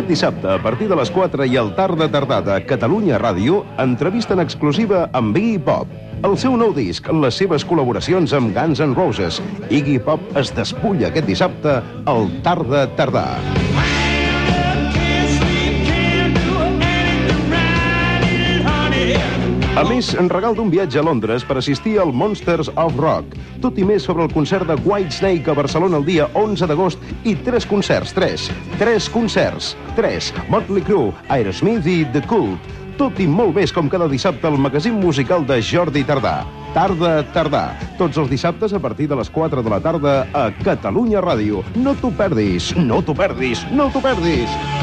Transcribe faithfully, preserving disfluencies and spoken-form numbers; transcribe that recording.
Aquest dissabte, a partir de les quatre i al Tarda Tardada, Catalunya Ràdio entrevista en exclusiva amb Iggy Pop. El seu nou disc, les seves col·laboracions amb Guns N' Roses. Iggy Pop es despulla aquest dissabte al Tarda Tardà. A més, en regal d'un viatge a Londres per assistir al Monsters of Rock. Tot i més sobre el concert de Whitesnake a Barcelona el dia onze d'agost i tres concerts, tres, tres concerts, tres, Motley Crue, Aerosmith i The Cult. Tot i molt més com cada dissabte al magazín musical de Jordi Tardà. Tarda Tardà. Tots els dissabtes a partir de les quatre de la tarda a Catalunya Ràdio. No t'ho perdis, no t'ho perdis, no t'ho perdis!